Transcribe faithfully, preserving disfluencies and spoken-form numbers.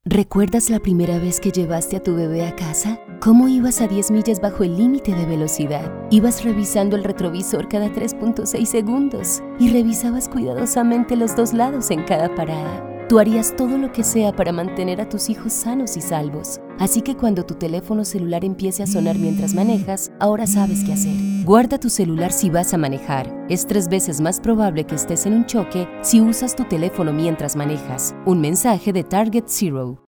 ¿Recuerdas la primera vez que llevaste a tu bebé a casa? ¿Cómo ibas a diez millas bajo el límite de velocidad? Ibas revisando el retrovisor cada tres punto seis segundos y revisabas cuidadosamente los dos lados en cada parada. Tú harías todo lo que sea para mantener a tus hijos sanos y salvos. Así que cuando tu teléfono celular empiece a sonar mientras manejas, ahora sabes qué hacer. Guarda tu celular si vas a manejar. Es tres veces más probable que estés en un choque si usas tu teléfono mientras manejas. Un mensaje de Target Zero.